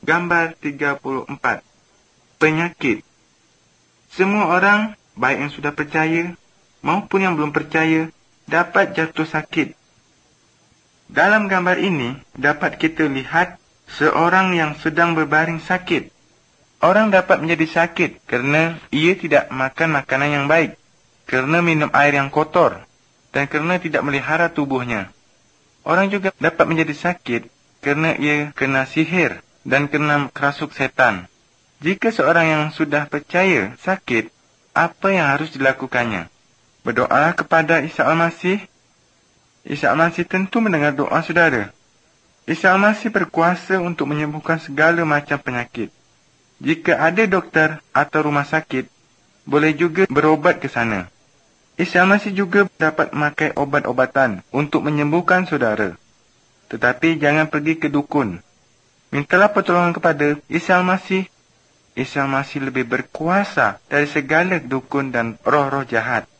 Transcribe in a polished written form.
Gambar 34. Penyakit. Semua orang, baik yang sudah percaya maupun yang belum percaya, dapat jatuh sakit. Dalam gambar ini, dapat kita lihat seorang yang sedang berbaring sakit. Orang dapat menjadi sakit kerana ia tidak makan makanan yang baik, kerana minum air yang kotor, dan kerana tidak melihara tubuhnya. Orang juga dapat menjadi sakit kerana ia kena sihir dan kena kerasuk setan. Jika seorang yang sudah percaya sakit, apa yang harus dilakukannya? Berdoa kepada Isa Al-Masih. Isa Al-Masih tentu mendengar doa saudara. Isa Al-Masih berkuasa untuk menyembuhkan segala macam penyakit. Jika ada doktor atau rumah sakit, boleh juga berobat ke sana. Isa Al-Masih juga dapat memakai obat-obatan untuk menyembuhkan saudara. Tetapi jangan pergi ke dukun. Mintalah pertolongan kepada Isa Al-Masih. Isa Al-Masih lebih berkuasa dari segala dukun dan roh-roh jahat.